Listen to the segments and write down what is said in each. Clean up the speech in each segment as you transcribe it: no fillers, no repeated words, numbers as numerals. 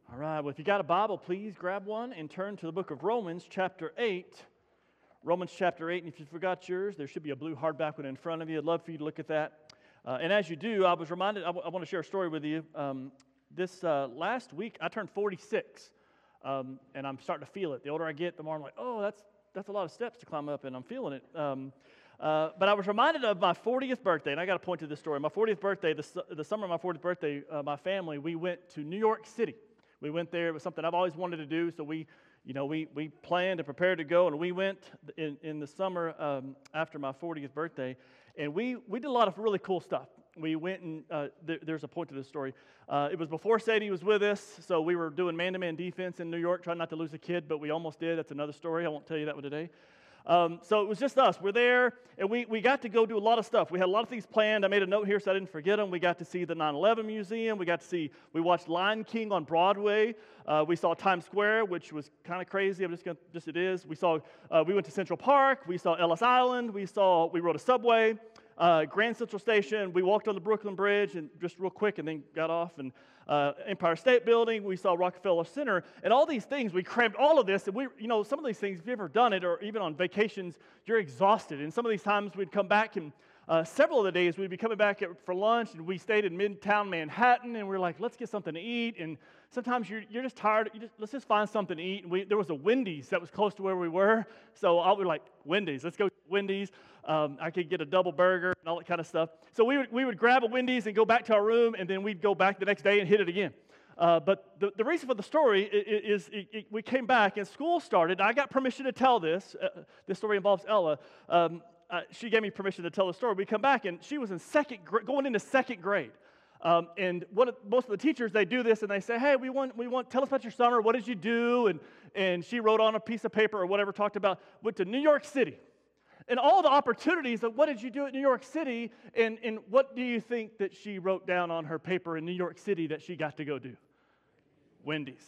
All right, well, if you got a Bible, please grab one and turn to the book of Romans, chapter 8. Romans chapter 8, and if you forgot yours, there should be a blue hardback one in front of you. I'd love for you to look at that. And as you do, I was reminded, I want to share a story with you. This last week, I turned 46, and I'm starting to feel it. The older I get, the more I'm like, oh, that's a lot of steps to climb up, and I'm feeling it. But I was reminded of my 40th birthday, and I got to point to this story. My 40th birthday, the summer of my 40th birthday, my family, we went to New York City. We went there. It was something I've always wanted to do, so we planned and prepared to go, and we went in the summer after my 40th birthday, and we did a lot of really cool stuff. We went and there's a point to this story. It was before Sadie was with us, so we were doing man-to-man defense in New York, trying not to lose a kid, but we almost did. That's another story. I won't tell you that one today. So it was just us. We're there, and we got to go do a lot of stuff. We had a lot of things planned. I made a note here so I didn't forget them. We got to see the 9/11 Museum. We watched Lion King on Broadway. We saw Times Square, which was kind of crazy. It is. We went to Central Park. We saw Ellis Island. We rode a subway, Grand Central Station. We walked on the Brooklyn Bridge and just real quick, and then got off and Empire State Building. We saw Rockefeller Center, and all these things. We crammed all of this, and some of these things, if you've ever done it, or even on vacations, you're exhausted. And some of these times we'd come back, and several of the days we'd be coming back for lunch, and we stayed in Midtown Manhattan, and we're like, let's get something to eat. And sometimes you're just tired. Let's just find something to eat. And there was a Wendy's that was close to where we were, so we were like, Wendy's. Let's go to Wendy's. I could get a double burger and all that kind of stuff. So we would grab a Wendy's and go back to our room, and then we'd go back the next day and hit it again. But the reason for the story is we came back and school started. I got permission to tell this. This story involves Ella. She gave me permission to tell the story. We come back, and she was in going into second grade. And most of the teachers, they do this, and they say, hey, we want, tell us about your summer. What did you do? And she wrote on a piece of paper or whatever, went to New York City. And all the opportunities of what did you do at New York City, and what do you think that she wrote down on her paper in New York City that she got to go do? Wendy's.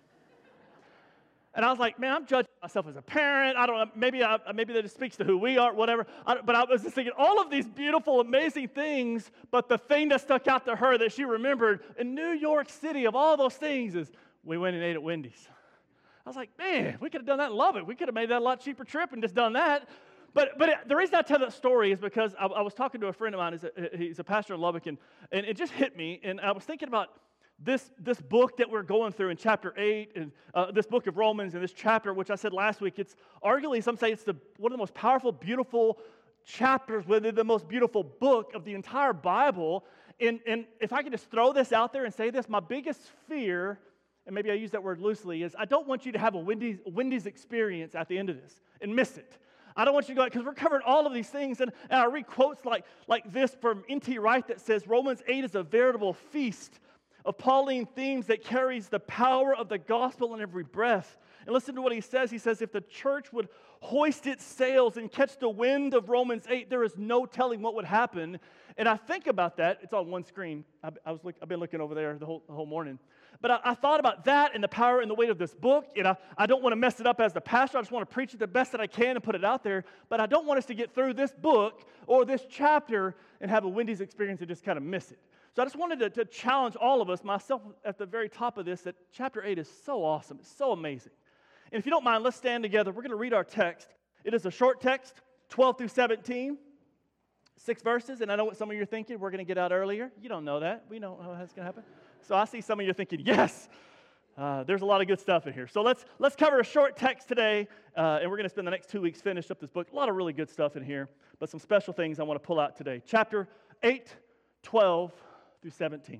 And I was like, man, I'm judging myself as a parent. I don't know, maybe that just speaks to who we are, whatever. But I was just thinking, all of these beautiful, amazing things, but the thing that stuck out to her that she remembered in New York City of all those things is we went and ate at Wendy's. I was like, man, we could have done that and love it. We could have made that a lot cheaper trip and just done that. But the reason I tell that story is because I was talking to a friend of mine. He's a pastor in Lubbock, and it just hit me. And I was thinking about this book that we're going through in chapter 8, and this book of Romans, and this chapter, which I said last week, it's arguably, some say it's one of the most powerful, beautiful chapters, whether the most beautiful book of the entire Bible. And if I could just throw this out there and say this, my biggest fear, and maybe I use that word loosely, is I don't want you to have a Wendy's experience at the end of this and miss it. I don't want you to go, because we're covering all of these things, and I read quotes like this from N.T. Wright that says, Romans 8 is a veritable feast of Pauline themes that carries the power of the gospel in every breath. And listen to what he says. He says, if the church would hoist its sails and catch the wind of Romans 8, there is no telling what would happen. And I think about that. It's on one screen. I've been looking over there the whole morning. But I thought about that and the power and the weight of this book. And I don't want to mess it up as the pastor. I just want to preach it the best that I can and put it out there. But I don't want us to get through this book or this chapter and have a Wendy's experience and just kind of miss it. So I just wanted to challenge all of us, myself at the very top of this, that chapter 8 is so awesome. It's so amazing. And if you don't mind, let's stand together. We're going to read our text. It is a short text, 12 through 17, 6 verses. And I know what some of you are thinking. We're going to get out earlier. You don't know that. We know how that's going to happen. So I see some of you thinking, yes, there's a lot of good stuff in here. So let's cover a short text today, and we're going to spend the next 2 weeks finish up this book. A lot of really good stuff in here, but some special things I want to pull out today. Chapter 8, 12 through 17.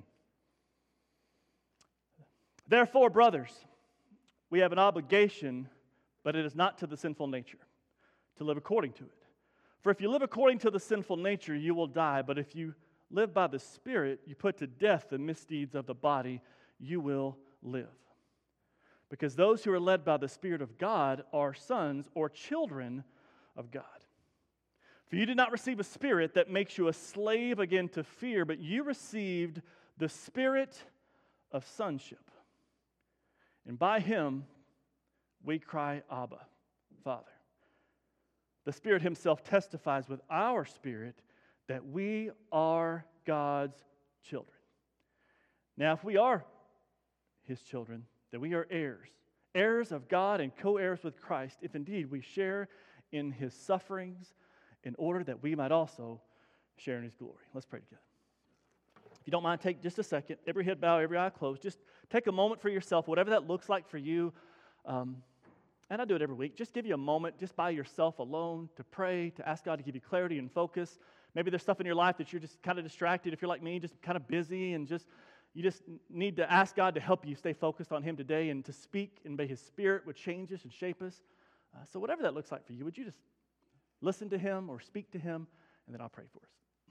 Therefore, brothers, we have an obligation, but it is not to the sinful nature, to live according to it. For if you live according to the sinful nature, you will die. But if you live by the Spirit, you put to death the misdeeds of the body, you will live. Because those who are led by the Spirit of God are sons or children of God. For you did not receive a spirit that makes you a slave again to fear, but you received the Spirit of sonship. And by Him we cry, Abba, Father. The Spirit Himself testifies with our spirit that we are God's children. Now, if we are His children, that we are heirs, heirs of God and co-heirs with Christ, if indeed we share in his sufferings in order that we might also share in his glory. Let's pray together. If you don't mind, take just a second, every head bowed, every eye closed. Just take a moment for yourself, whatever that looks like for you. And I do it every week. Just give you a moment just by yourself alone to pray, to ask God to give you clarity and focus. Maybe there's stuff in your life that you're just kind of distracted. If you're like me, just kind of busy and you just need to ask God to help you stay focused on him today and to speak, and may his Spirit would change us and shape us. So whatever that looks like for you, would you just listen to him or speak to him, and then I'll pray for us.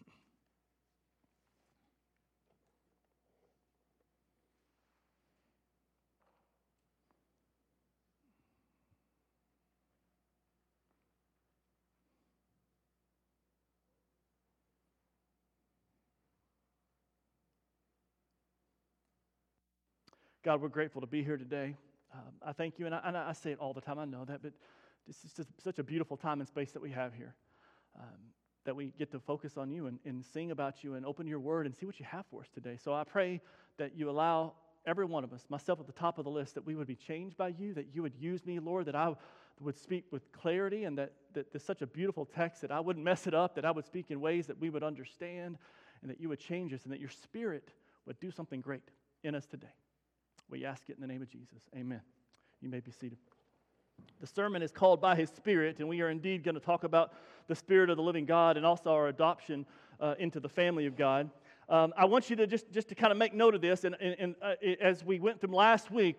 God, we're grateful to be here today. I thank you, and I say it all the time, I know that, but this is just such a beautiful time and space that we have here, that we get to focus on you and sing about you and open your word and see what you have for us today. So I pray that you allow every one of us, myself at the top of the list, that we would be changed by you, that you would use me, Lord, that I would speak with clarity, and that there's such a beautiful text that I wouldn't mess it up, that I would speak in ways that we would understand, and that you would change us, and that your Spirit would do something great in us today. We ask it in the name of Jesus. Amen. You may be seated. The sermon is called By His Spirit, and we are indeed going to talk about the Spirit of the living God and also our adoption into the family of God. I want you to just to kind of make note of this, and as we went through last week,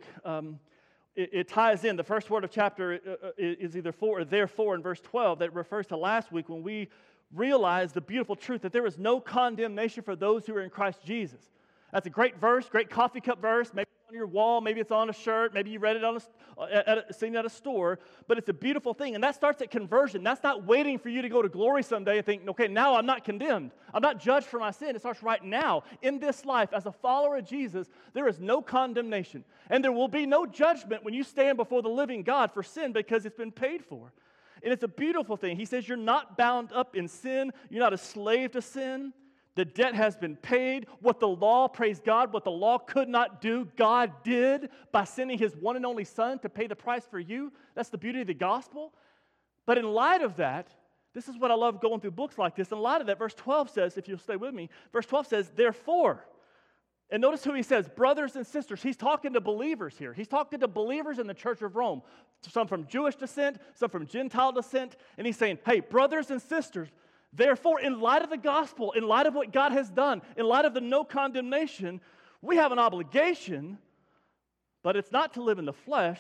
it ties in. The first word of chapter is either for or therefore in verse 12 that refers to last week when we realized the beautiful truth that there is no condemnation for those who are in Christ Jesus. That's a great verse, great coffee cup verse. Maybe it's on your wall, maybe it's on a shirt, maybe you read it seen it at a store, but it's a beautiful thing. And that starts at conversion. That's not waiting for you to go to glory someday and think, okay, now I'm not condemned. I'm not judged for my sin. It starts right now. In this life, as a follower of Jesus, there is no condemnation. And there will be no judgment when you stand before the living God for sin, because it's been paid for. And it's a beautiful thing. He says you're not bound up in sin. You're not a slave to sin. The debt has been paid. What the law, praise God, what the law could not do, God did by sending His one and only Son to pay the price for you. That's the beauty of the gospel. But in light of that, this is what I love going through books like this. In light of that, verse 12 says, if you'll stay with me, verse 12 says, therefore. And notice who he says, brothers and sisters. He's talking to believers here. He's talking to believers in the church of Rome. Some from Jewish descent, some from Gentile descent. And he's saying, hey, brothers and sisters, therefore, in light of the gospel, in light of what God has done, in light of the no condemnation, we have an obligation, but it's not to live in the flesh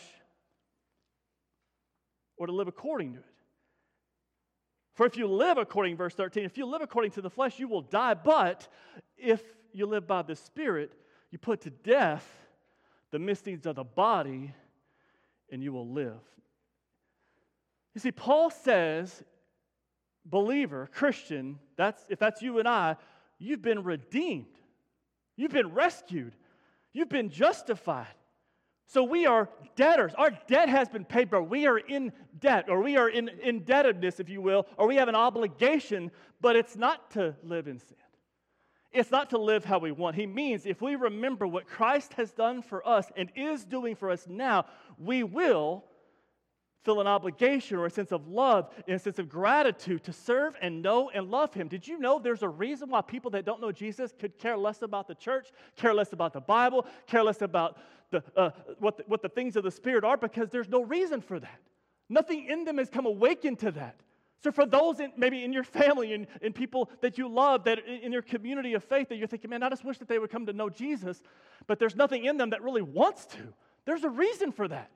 or to live according to it. For if you live according, verse 13, if you live according to the flesh, you will die. But if you live by the Spirit, you put to death the misdeeds of the body, and you will live. You see, Paul says, believer, Christian, if that's you and I, you've been redeemed. You've been rescued. You've been justified. So we are debtors. Our debt has been paid for. We are in debt, or we are in indebtedness, if you will, or we have an obligation, but it's not to live in sin. It's not to live how we want. He means if we remember what Christ has done for us and is doing for us now, we will feel an obligation or a sense of love and a sense of gratitude to serve and know and love Him. Did you know there's a reason why people that don't know Jesus could care less about the church, care less about the Bible, care less about what the things of the Spirit are? Because there's no reason for that. Nothing in them has come awakened to that. So for those maybe in your family and people that you love, that in your community of faith, that you're thinking, man, I just wish that they would come to know Jesus, but there's nothing in them that really wants to. There's a reason for that.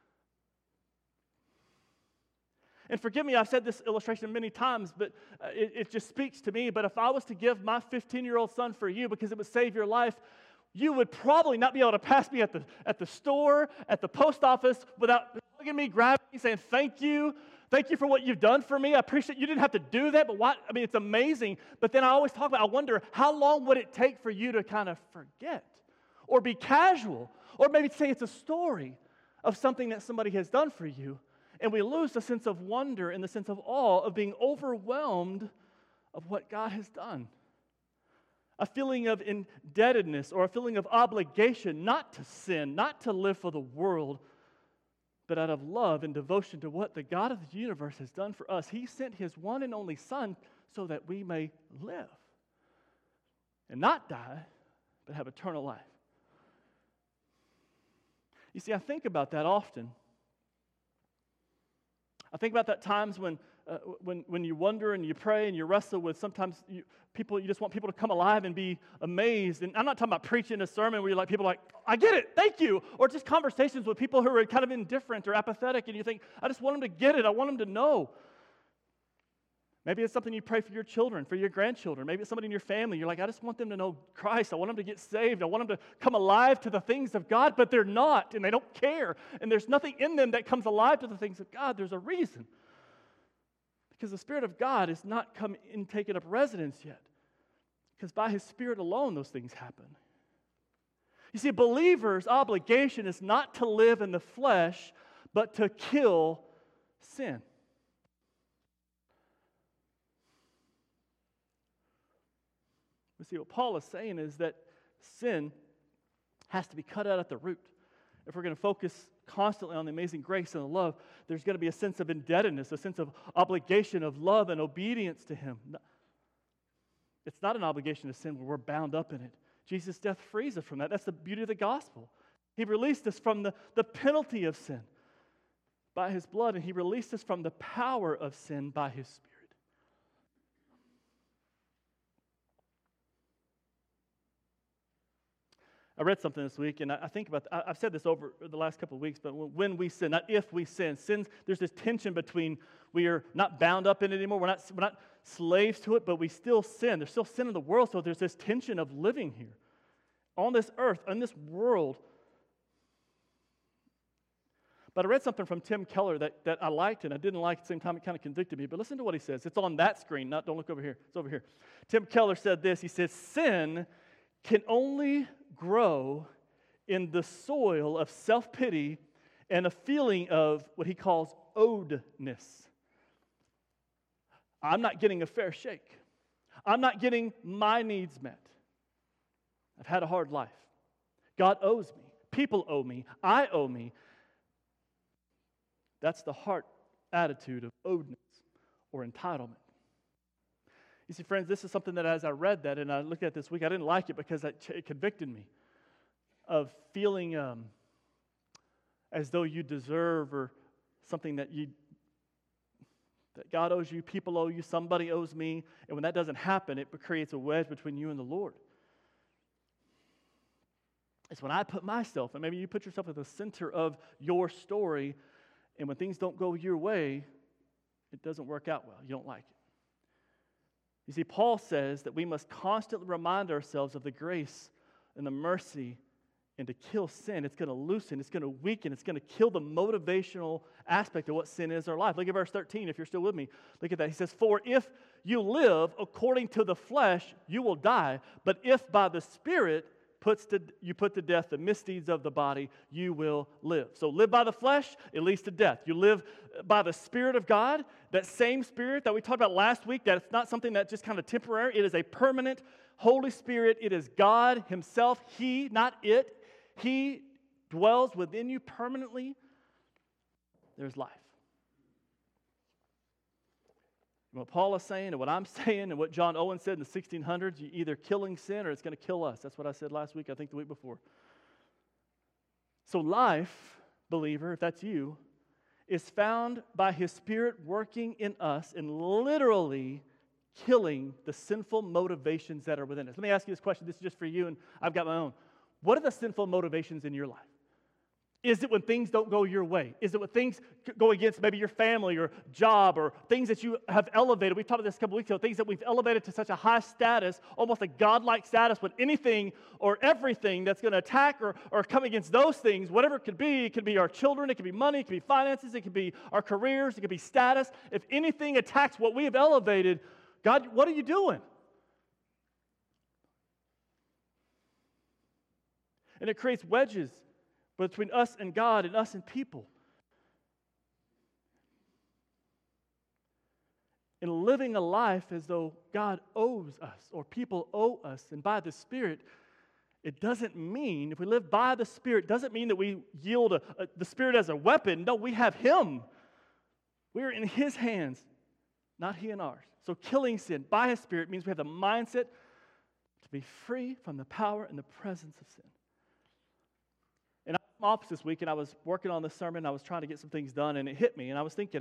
And forgive me, I've said this illustration many times, but it just speaks to me. But if I was to give my 15-year-old son for you because it would save your life, you would probably not be able to pass me at the store, at the post office, without hugging me, grabbing me, saying, thank you. Thank you for what you've done for me. I appreciate you didn't have to do that, but it's amazing. But then I always talk about, I wonder, how long would it take for you to kind of forget or be casual or maybe say it's a story of something that somebody has done for you? And we lose the sense of wonder and the sense of awe of being overwhelmed of what God has done. a feeling of indebtedness or a feeling of obligation not to sin, not to live for the world, but out of love and devotion to what the God of the universe has done for us. He sent His one and only Son so that we may live and not die, but have eternal life. You see, I think about that often. I think about that times when you wonder and you pray and you wrestle with sometimes you just want people to come alive and be amazed. And I'm not talking about preaching a sermon where you're like, people are like, I get it, thank you. Or just conversations with people who are kind of indifferent or apathetic and you think, I just want them to get it, I want them to know. Maybe it's something you pray for your children, for your grandchildren. Maybe it's somebody in your family. You're like, I just want them to know Christ. I want them to get saved. I want them to come alive to the things of God, but they're not, and they don't care. And there's nothing in them that comes alive to the things of God. There's a reason. Because the Spirit of God has not come and taken up residence yet. Because by His Spirit alone, those things happen. You see, a believer's obligation is not to live in the flesh, but to kill sin. You see, what Paul is saying is that sin has to be cut out at the root. If we're going to focus constantly on the amazing grace and the love, there's going to be a sense of indebtedness, a sense of obligation, of love and obedience to Him. It's not an obligation to sin where we're bound up in it. Jesus' death frees us from that. That's the beauty of the gospel. He released us from the penalty of sin by His blood, and He released us from the power of sin by His Spirit. I read something this week, and I think about, I've said this over the last couple of weeks, but when we sin, not if we sin, there's this tension between we are not bound up in it anymore, we're not slaves to it, but we still sin. There's still sin in the world, so there's this tension of living here on this earth, in this world. But I read something from Tim Keller that I liked and I didn't like at the same time. It kind of convicted me, but listen to what he says. It's on that screen, don't look over here. It's over here. Tim Keller said this. He says, sin can only grow in the soil of self-pity and a feeling of what he calls owedness. I'm not getting a fair shake. I'm not getting my needs met. I've had a hard life. God owes me. People owe me. I owe me. That's the heart attitude of owedness or entitlement. You see, friends, this is something that as I read that and I looked at this week, I didn't like it because it convicted me of feeling as though you deserve or something that God owes you, people owe you, somebody owes me. And when that doesn't happen, it creates a wedge between you and the Lord. It's when I put myself, and maybe you put yourself at the center of your story, and when things don't go your way, it doesn't work out well. You don't like it. You see, Paul says that we must constantly remind ourselves of the grace and the mercy and to kill sin. It's going to loosen, it's going to weaken, it's going to kill the motivational aspect of what sin is in our life. Look at verse 13 if you're still with me. Look at that. He says, for if you live according to the flesh, you will die. But if by the Spirit you put to death the misdeeds of the body, you will live. So live by the flesh, it leads to death. You live by the Spirit of God, that same Spirit that we talked about last week, that it's not something that's just kind of temporary. It is a permanent Holy Spirit. It is God Himself. He, not it. He dwells within you permanently. There's life. And what Paul is saying and what I'm saying and what John Owen said in the 1600s, you're either killing sin or it's going to kill us. That's what I said last week, I think the week before. So life, believer, if that's you, is found by His Spirit working in us and literally killing the sinful motivations that are within us. Let me ask you this question. This is just for you, and I've got my own. What are the sinful motivations in your life? Is it when things don't go your way? Is it when things go against maybe your family or job or things that you have elevated? We talked about this a couple weeks ago, things that we've elevated to such a high status, almost a godlike status, when anything or everything that's going to attack or come against those things, whatever it could be our children, it could be money, it could be finances, it could be our careers, it could be status. If anything attacks what we have elevated, God, what are you doing? And it creates wedges between us and God and us and people. in living a life as though God owes us or people owe us. And by the Spirit, it doesn't mean, if we live by the Spirit, it doesn't mean that we yield the Spirit as a weapon. No, we have Him. We're in His hands, not He in ours. So killing sin by His Spirit means we have the mindset to be free from the power and the presence of sin. And I was in my office this week, and I was working on this sermon. I was trying to get some things done, and it hit me. And I was thinking,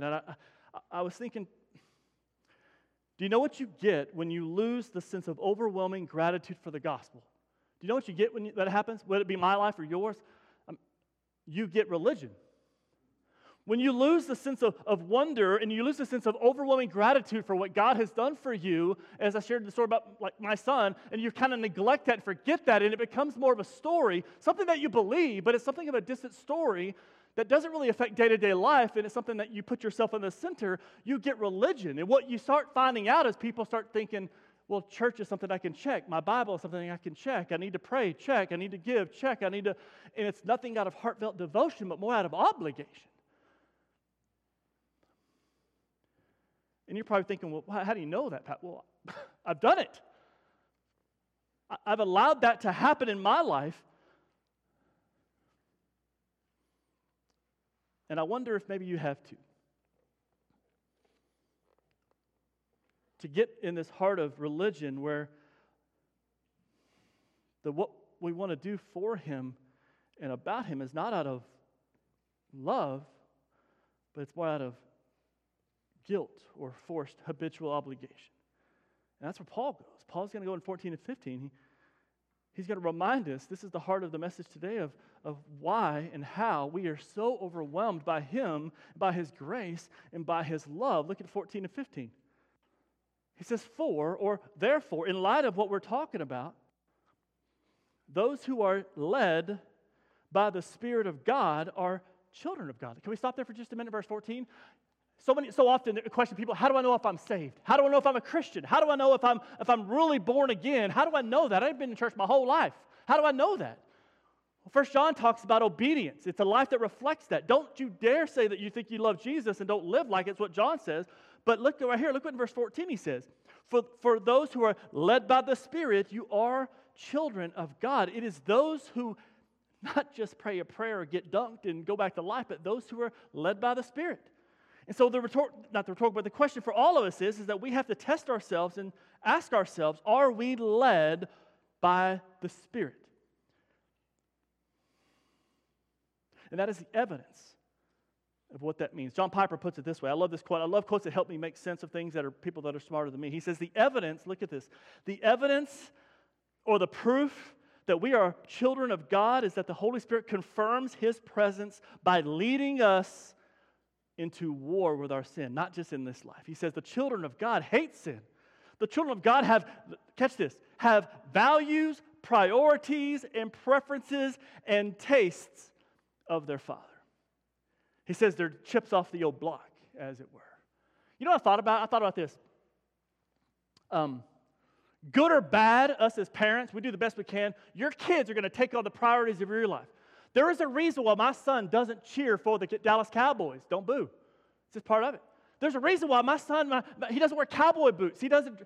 do you know what you get when you lose the sense of overwhelming gratitude for the gospel? Do you know what you get when that happens? Whether it be my life or yours? You get religion. When you lose the sense of wonder and you lose the sense of overwhelming gratitude for what God has done for you, as I shared the story about like my son, and you kind of neglect that and forget that, and it becomes more of a story, something that you believe, but it's something of a distant story that doesn't really affect day-to-day life, and it's something that you put yourself in the center, you get religion. And what you start finding out is people start thinking, well, church is something I can check. My Bible is something I can check. I need to pray, check. I need to give, check. And it's nothing out of heartfelt devotion, but more out of obligation. And you're probably thinking, well, how do you know that, Pat? Well, I've done it. I've allowed that to happen in my life. And I wonder if maybe you have too. To get in this heart of religion where what we want to do for Him and about Him is not out of love, but it's more out of guilt or forced habitual obligation. And that's where Paul goes. Paul's going to go in 14 and 15. He's going to remind us, this is the heart of the message today, of why and how we are so overwhelmed by Him, by His grace, and by His love. Look at 14 and 15. He says, therefore, in light of what we're talking about, those who are led by the Spirit of God are children of God. Can we stop there for just a minute, verse 14? So often the question people, how do I know if I'm saved? How do I know if I'm a Christian? How do I know if I'm really born again? How do I know that? I've been in church my whole life. How do I know that? Well, 1 John talks about obedience. It's a life that reflects that. Don't you dare say that you think you love Jesus and don't live like it's what John says. But look right here, look what in verse 14 he says. For those who are led by the Spirit, you are children of God. It is those who not just pray a prayer or get dunked and go back to life, but those who are led by the Spirit. And so the question for all of us is that we have to test ourselves and ask ourselves, are we led by the Spirit? And that is the evidence of what that means. John Piper puts it this way. I love this quote. I love quotes that help me make sense of things that are people that are smarter than me. He says, the evidence, look at this, the evidence or the proof that we are children of God is that the Holy Spirit confirms His presence by leading us into war with our sin, not just in this life. He says the children of God hate sin. The children of God have values, priorities, and preferences and tastes of their Father. He says they're chips off the old block, as it were. You know what I thought about? I thought about this. Good or bad, us as parents, we do the best we can. Your kids are going to take on the priorities of your life. There is a reason why my son doesn't cheer for the Dallas Cowboys. Don't boo. It's just part of it. There's a reason why my son, he doesn't wear cowboy boots.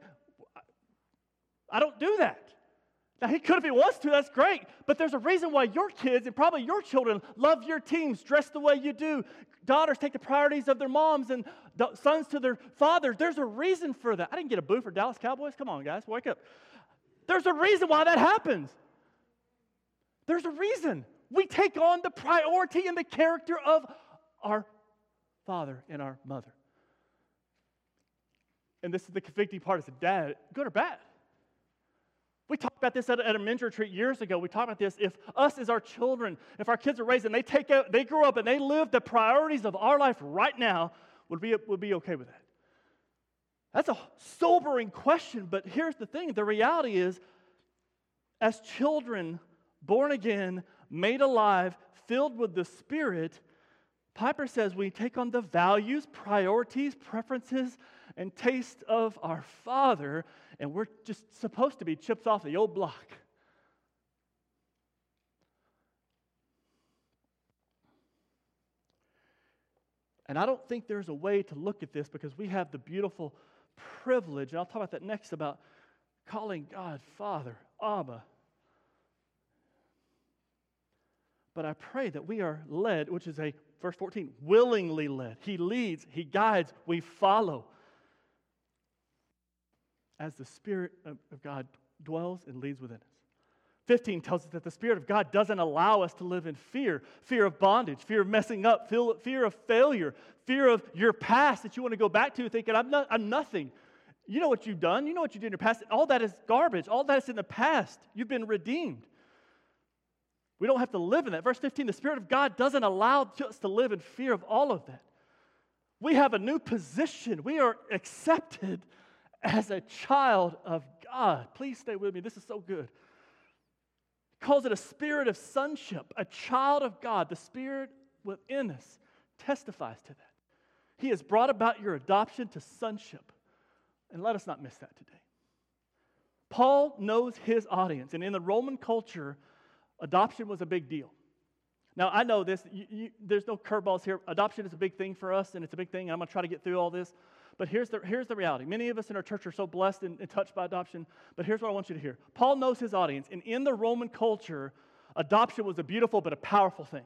I don't do that. Now, he could if he wants to, that's great. But there's a reason why your kids and probably your children love your teams, dress the way you do. Daughters take the priorities of their moms and sons to their fathers. There's a reason for that. I didn't get a boo for Dallas Cowboys. Come on, guys, wake up. There's a reason why that happens. There's a reason. We take on the priority and the character of our father and our mother. And this is the convicting part. Is dad, good or bad? We talked about this at a men's retreat years ago. We talked about this. If us as our children, if our kids are raised and they grow up and they live the priorities of our life right now, would be okay with that? That's a sobering question, but here's the thing. The reality is, as children, born again, made alive, filled with the Spirit, Piper says we take on the values, priorities, preferences, and taste of our Father, and we're just supposed to be chips off the old block. And I don't think there's a way to look at this because we have the beautiful privilege, and I'll talk about that next, about calling God Father, Abba. But I pray that we are led, which is verse 14, willingly led. He leads, He guides, we follow. As the Spirit of God dwells and leads within us. 15 tells us that the Spirit of God doesn't allow us to live in fear of bondage, fear of messing up, fear of failure, fear of your past that you want to go back to thinking, I'm nothing. You know what you've done. You know what you did in your past. All that is garbage. All that is in the past. You've been redeemed. We don't have to live in that. Verse 15, the Spirit of God doesn't allow us to live in fear of all of that. We have a new position. We are accepted as a child of God. Please stay with me. This is so good. He calls it a spirit of sonship, a child of God. The Spirit within us testifies to that. He has brought about your adoption to sonship. And let us not miss that today. Paul knows his audience, and in the Roman culture, adoption was a big deal. Now, I know this. There's no curveballs here. Adoption is a big thing for us, and it's a big thing, and I'm going to try to get through all this. But here's the reality. Many of us in our church are so blessed and touched by adoption, but here's what I want you to hear. Paul knows his audience, and in the Roman culture, adoption was a beautiful but a powerful thing.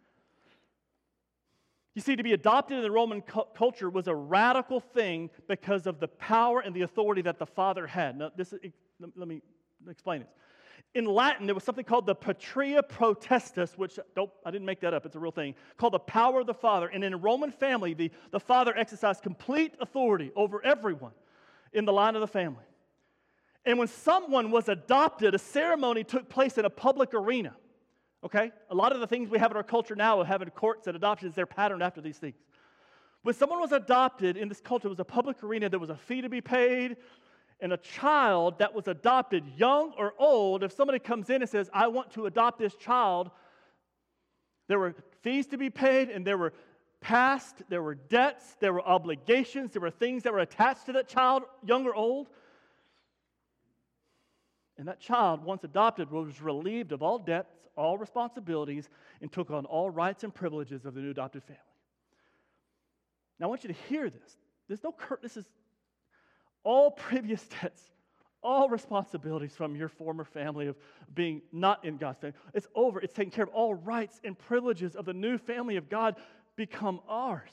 You see, to be adopted in the Roman culture was a radical thing because of the power and the authority that the father had. Now, let me explain this. In Latin, there was something called the patria potestas, which, I didn't make that up, it's a real thing, called the power of the father. And in a Roman family, the father exercised complete authority over everyone in the line of the family. And when someone was adopted, a ceremony took place in a public arena. Okay? A lot of the things we have in our culture now of having courts and adoptions, they're patterned after these things. When someone was adopted in this culture, it was a public arena, there was a fee to be paid, and a child that was adopted, young or old, if somebody comes in and says, I want to adopt this child, there were fees to be paid, and there were past, there were debts, there were obligations, there were things that were attached to that child, young or old. And that child, once adopted, was relieved of all debts, all responsibilities, and took on all rights and privileges of the new adopted family. Now, I want you to hear this. This is all previous debts, all responsibilities from your former family of being not in God's family. It's over. It's taken care of. All rights and privileges of the new family of God become ours.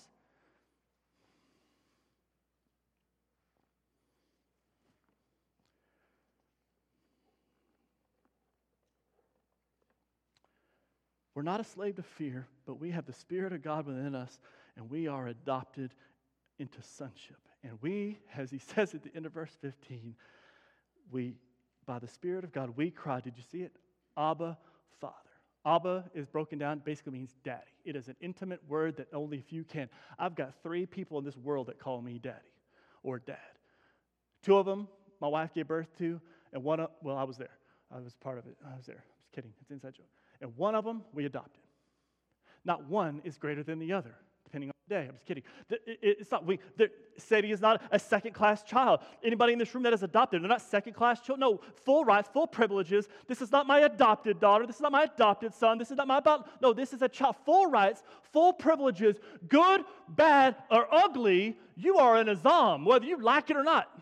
We're not a slave to fear, but we have the Spirit of God within us, and we are adopted into sonship. And we, as he says at the end of verse 15, by the Spirit of God, we cry, did you see it? Abba, Father. Abba is broken down, basically means daddy. It is an intimate word that only a few can. I've got 3 people in this world that call me daddy or dad. 2 of them, my wife gave birth to, and I was there. I was part of it. I was there. I was kidding. It's an inside joke. And 1 of them, we adopted. Not one is greater than the other, depending on the day. I'm just kidding. It's not Sadie is not a second-class child. Anybody in this room that is adopted, they're not second-class children. No, full rights, full privileges. This is not my adopted daughter. This is not my adopted son. This is not no, this is a child. Full rights, full privileges, good, bad, or ugly. You are an Azam, whether you like it or not.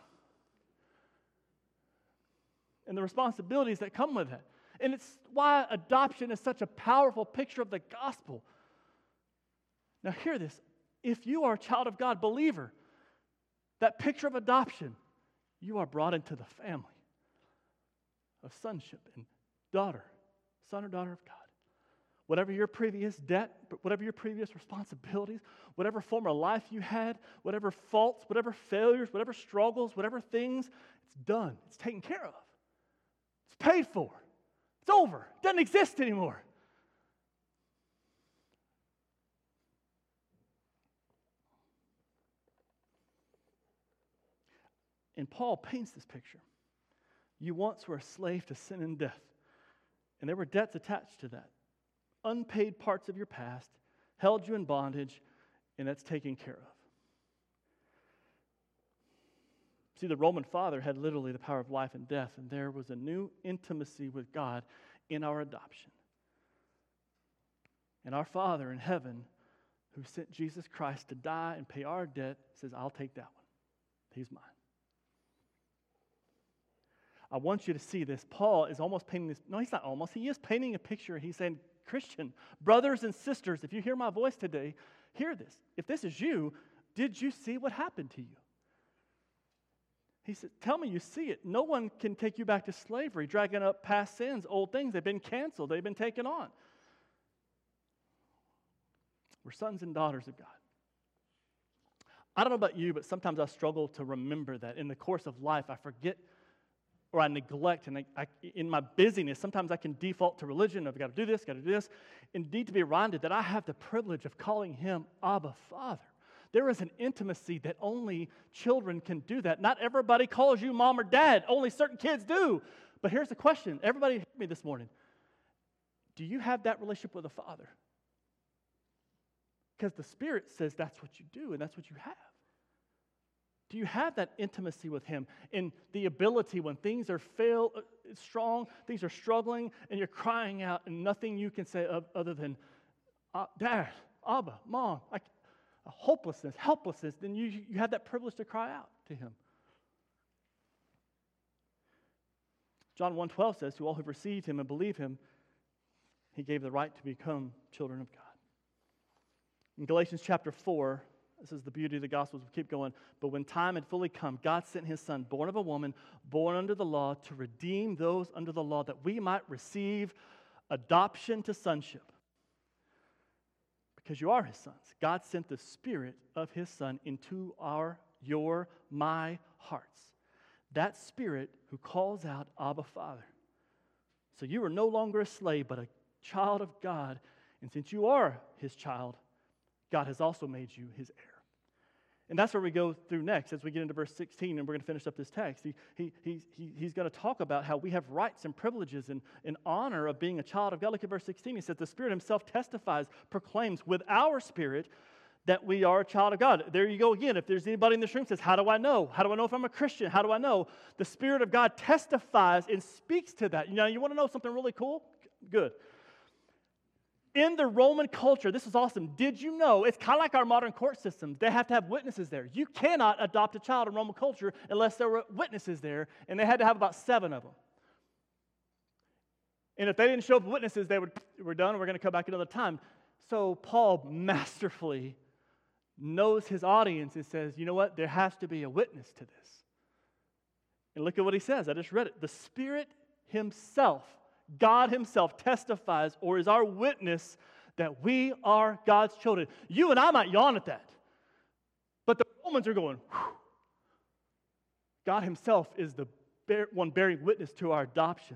And the responsibilities that come with it. And it's why adoption is such a powerful picture of the gospel. Now hear this. If you are a child of God, believer, that picture of adoption, you are brought into the family of sonship and daughter, son or daughter of God. Whatever your previous debt, whatever your previous responsibilities, whatever former life you had, whatever faults, whatever failures, whatever struggles, whatever things, it's done. It's taken care of. It's paid for. It's over. It doesn't exist anymore. And Paul paints this picture. You once were a slave to sin and death, and there were debts attached to that. Unpaid parts of your past held you in bondage, and that's taken care of. See, the Roman father had literally the power of life and death, and there was a new intimacy with God in our adoption. And our Father in heaven, who sent Jesus Christ to die and pay our debt, says, I'll take that one. He's mine. I want you to see this. Paul is almost painting this. No, he's not almost. He is painting a picture. He's saying, Christian, brothers and sisters, if you hear my voice today, hear this. If this is you, did you see what happened to you? He said, tell me you see it. No one can take you back to slavery, dragging up past sins, old things. They've been canceled. They've been taken on. We're sons and daughters of God. I don't know about you, but sometimes I struggle to remember that. In the course of life, I forget or I neglect, and in my busyness, sometimes I can default to religion. I've got to do this, got to do this. And need to be reminded that I have the privilege of calling him Abba, Father. There is an intimacy that only children can do that. Not everybody calls you mom or dad. Only certain kids do. But here's the question. Everybody hear me this morning. Do you have that relationship with the Father? Because the Spirit says that's what you do and that's what you have. Do you have that intimacy with him and the ability when things are strong, things are struggling, and you're crying out and nothing you can say other than, Dad, Abba, Mom, hopelessness, helplessness, then you have that privilege to cry out to him. John 1:12 says, to all who received him and believe him, he gave the right to become children of God. In Galatians chapter 4, this is the beauty of the Gospels. We keep going. But when time had fully come, God sent his Son, born of a woman, born under the law, to redeem those under the law, that we might receive adoption to sonship. Because you are his sons. God sent the Spirit of his Son into my hearts. That Spirit who calls out, Abba, Father. So you are no longer a slave, but a child of God. And since you are his child, God has also made you his heir. And that's where we go through next as we get into verse 16, and we're going to finish up this text. He's going to talk about how we have rights and privileges and honor of being a child of God. Look at verse 16. He says, the Spirit himself testifies, proclaims with our spirit that we are a child of God. There you go again. If there's anybody in this room that says, how do I know? How do I know if I'm a Christian? How do I know? The Spirit of God testifies and speaks to that. You want to know something really cool? Good. In the Roman culture, this is awesome. Did you know, it's kind of like our modern court systems. They have to have witnesses there. You cannot adopt a child in Roman culture unless there were witnesses there, and they had to have about 7 of them. And if they didn't show up witnesses, we're done, and we're going to come back another time. So Paul masterfully knows his audience and says, you know what? There has to be a witness to this. And look at what he says. I just read it. The Spirit himself, God himself testifies or is our witness that we are God's children. You and I might yawn at that. But the Romans are going, whew. God himself is the one bearing witness to our adoption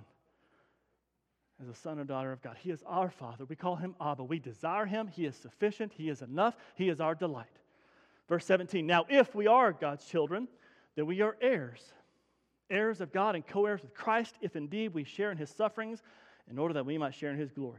as a son or daughter of God. He is our Father. We call him Abba. We desire him. He is sufficient. He is enough. He is our delight. Verse 17, now if we are God's children, then we are heirs. Heirs of God and co-heirs with Christ, if indeed we share in his sufferings, in order that we might share in his glory.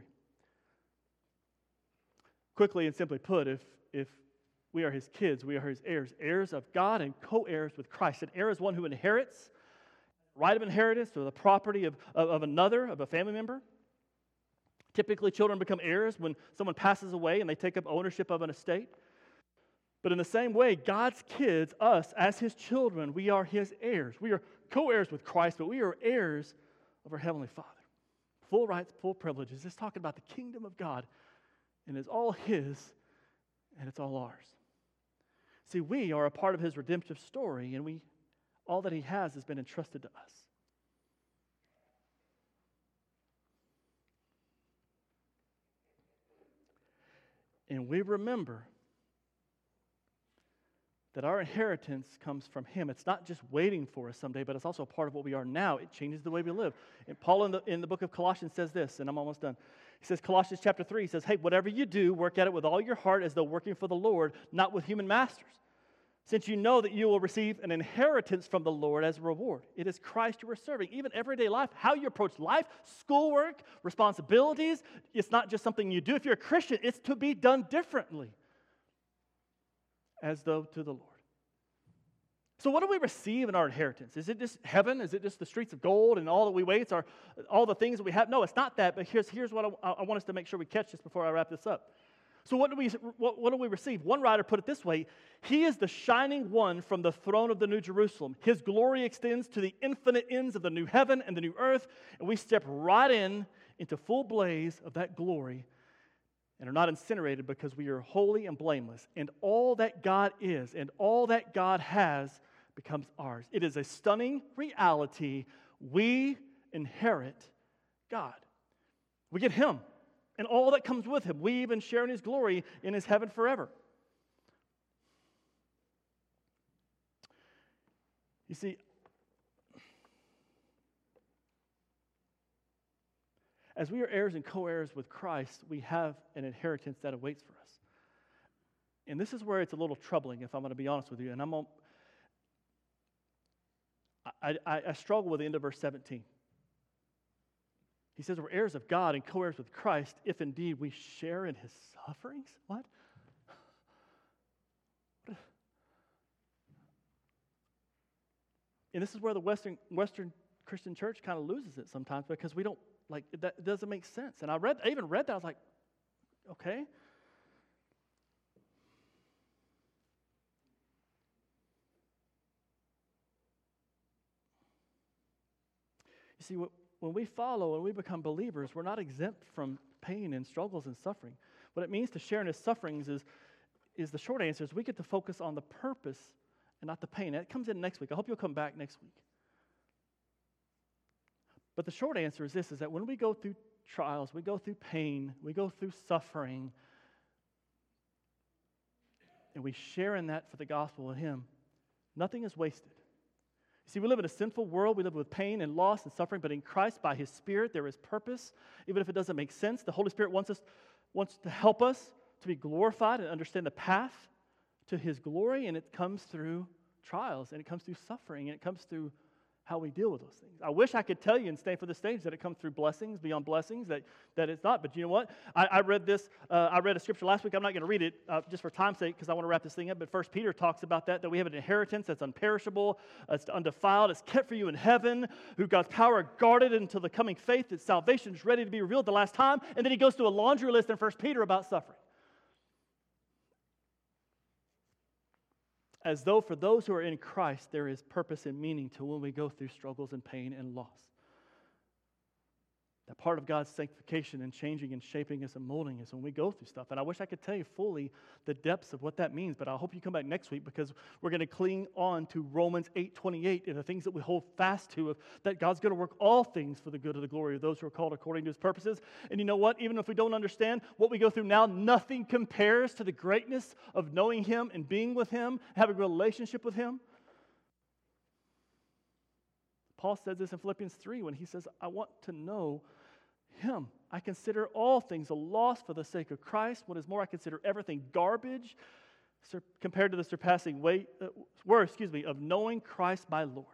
Quickly and simply put, if we are his kids, we are his heirs, heirs of God and co-heirs with Christ. An heir is one who inherits, right of inheritance, or the property of a family member. Typically, children become heirs when someone passes away and they take up ownership of an estate. But in the same way, God's kids, us, as his children, we are his heirs. We are co-heirs with Christ, but we are heirs of our Heavenly Father. Full rights, full privileges. It's talking about the kingdom of God, and it's all his, and it's all ours. See, we are a part of his redemptive story, and all that he has been entrusted to us. And we remember that our inheritance comes from him. It's not just waiting for us someday, but it's also a part of what we are now. It changes the way we live. And Paul in the book of Colossians says this, and I'm almost done. He says, Colossians chapter 3, he says, hey, whatever you do, work at it with all your heart as though working for the Lord, not with human masters, since you know that you will receive an inheritance from the Lord as a reward. It is Christ you are serving. Even everyday life, how you approach life, schoolwork, responsibilities, it's not just something you do. If you're a Christian, it's to be done differently, as though to the Lord. So what do we receive in our inheritance? Is it just heaven? Is it just the streets of gold and all that we wait? Are all the things that we have? No, it's not that, but here's what I want us to make sure we catch this before I wrap this up. So what do we receive? One writer put it this way: He is the shining one from the throne of the New Jerusalem. His glory extends to the infinite ends of the new heaven and the new earth, and we step right into full blaze of that glory and are not incinerated because we are holy and blameless. And all that God is and all that God has becomes ours. It is a stunning reality. We inherit God. We get Him and all that comes with Him. We even share in His glory in His heaven forever. You see, as we are heirs and co-heirs with Christ, we have an inheritance that awaits for us. And this is where it's a little troubling, if I'm going to be honest with you. And I struggle with the end of verse 17. He says we're heirs of God and co-heirs with Christ if indeed we share in His sufferings. What? And this is where the Western Christian church kind of loses it sometimes, because we don't, that doesn't make sense. And I even read that, I was like, okay. You see, when we follow and we become believers, we're not exempt from pain and struggles and suffering. What it means to share in His sufferings is the short answer is we get to focus on the purpose and not the pain. That comes in next week. I hope you'll come back next week. But the short answer is this, is that when we go through trials, we go through pain, we go through suffering, and we share in that for the gospel of Him, nothing is wasted. You see, we live in a sinful world. We live with pain and loss and suffering, but in Christ, by His Spirit, there is purpose. Even if it doesn't make sense, the Holy Spirit wants to help us to be glorified and understand the path to His glory, and it comes through trials, and it comes through suffering, and it comes through how we deal with those things. I wish I could tell you and stand for the stage that it comes through blessings beyond blessings, that it's not. But you know what? I read this. I read a scripture last week. I'm not going to read it just for time's sake because I want to wrap this thing up. But 1 Peter talks about that we have an inheritance that's unperishable, it's undefiled, it's kept for you in heaven, who God's power guarded until the coming faith, that salvation is ready to be revealed the last time. And then he goes to a laundry list in 1 Peter about suffering. As though for those who are in Christ, there is purpose and meaning to when we go through struggles and pain and loss. That part of God's sanctification and changing and shaping us and molding us when we go through stuff. And I wish I could tell you fully the depths of what that means, but I hope you come back next week because we're going to cling on to Romans 8:28 and the things that we hold fast to, that God's going to work all things for the good of the glory of those who are called according to His purposes. And you know what? Even if we don't understand what we go through now, nothing compares to the greatness of knowing Him and being with Him, having a relationship with Him. Paul says this in Philippians 3 when he says, I want to know Him. I consider all things a loss for the sake of Christ. What is more, I consider everything garbage compared to the surpassing worth of knowing Christ my Lord.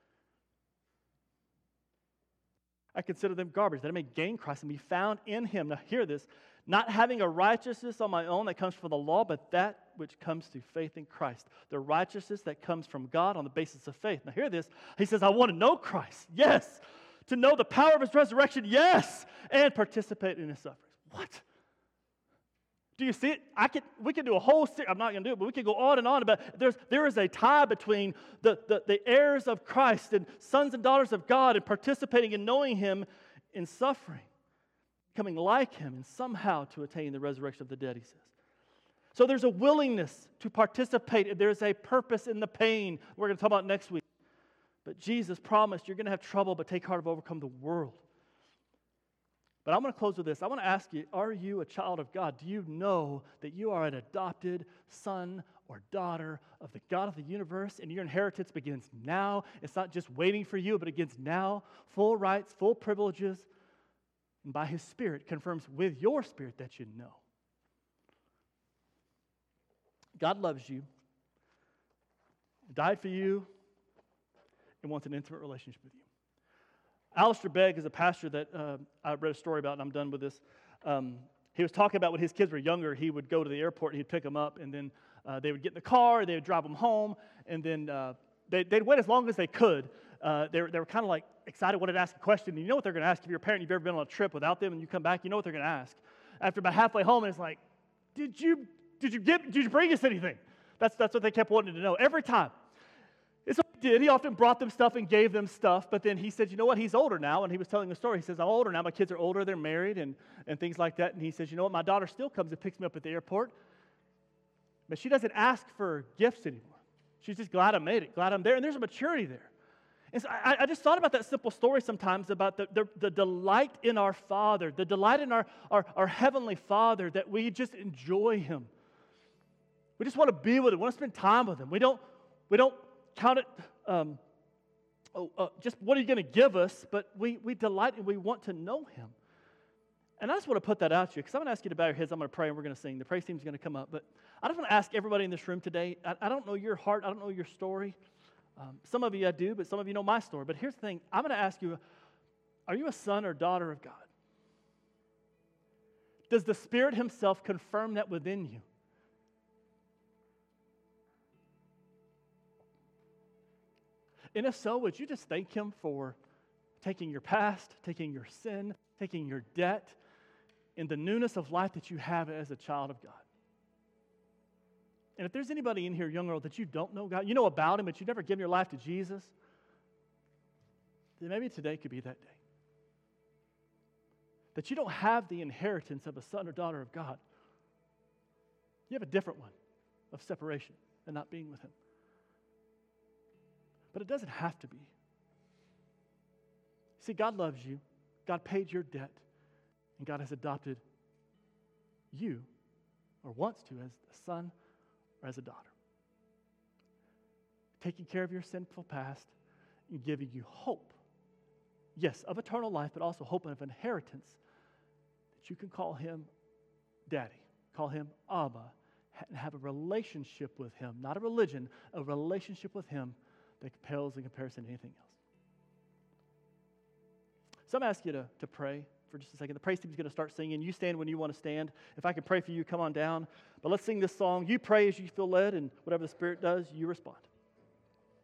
I consider them garbage, that I may gain Christ and be found in Him. Now hear this, not having a righteousness on my own that comes from the law, but that which comes through faith in Christ. The righteousness that comes from God on the basis of faith. Now hear this, he says, I want to know Christ, yes. To know the power of His resurrection, yes. And participate in His sufferings. What? Do you see it? We could do a whole series. I'm not going to do it, but we could go on and on about there is a tie between the heirs of Christ and sons and daughters of God and participating in knowing Him in suffering, becoming like Him, and somehow to attain the resurrection of the dead, he says. So there's a willingness to participate. There's a purpose in the pain we're going to talk about next week. But Jesus promised you're going to have trouble, but take heart, I've overcome the world. But I'm going to close with this. I want to ask you, are you a child of God? Do you know that you are an adopted son or daughter of the God of the universe, and your inheritance begins now? It's not just waiting for you, but it begins now. Full rights, full privileges, and by His Spirit confirms with your spirit that you know. God loves you, died for you, and wants an intimate relationship with you. Alistair Begg is a pastor that I read a story about, and I'm done with this. He was talking about when his kids were younger, he would go to the airport, and he'd pick them up, and then they would get in the car, they would drive them home, and then they'd wait as long as they could. They were kind of like excited, wanted to ask a question. And you know what they're going to ask if you're a parent, you've ever been on a trip without them, and you come back, you know what they're going to ask. After about halfway home, it's like, did you bring us anything? That's what they kept wanting to know every time. And so he did. He often brought them stuff and gave them stuff, but then he said, you know what, he's older now, and he was telling the story. He says, I'm older now, my kids are older, they're married, and things like that. And he says, you know what, my daughter still comes and picks me up at the airport, but she doesn't ask for gifts anymore. She's just glad I made it, glad I'm there, and there's a maturity there. And so I just thought about that simple story sometimes about the delight in our Father, the delight in our Heavenly Father, that we just enjoy Him. We just want to be with Him, we want to spend time with Him. We don't count it, just what are you going to give us, but we delight and we want to know Him. And I just want to put that out to you, because I'm going to ask you to bow your heads, I'm going to pray, and we're going to sing. The praise team is going to come up, but I just want to ask everybody in this room today, I don't know your heart, I don't know your story. Some of you I do, but some of you know my story. But here's the thing, I'm going to ask you, are you a son or daughter of God? Does the Spirit Himself confirm that within you? And if so, would you just thank Him for taking your past, taking your sin, taking your debt, in the newness of life that you have as a child of God? And if there's anybody in here, young or old, that you don't know God, you know about Him, but you've never given your life to Jesus, then maybe today could be that day. That you don't have the inheritance of a son or daughter of God. You have a different one of separation and not being with Him. But it doesn't have to be. See, God loves you. God paid your debt. And God has adopted you, or wants to, as a son or as a daughter. Taking care of your sinful past and giving you hope. Yes, of eternal life, but also hope of inheritance, that you can call Him Daddy, call Him Abba, and have a relationship with Him, not a religion, a relationship with Him that pales in comparison to anything else. So I'm going to ask you to pray for just a second. The praise team is going to start singing. You stand when you want to stand. If I can pray for you, come on down. But let's sing this song. You pray as you feel led, and whatever the Spirit does, you respond.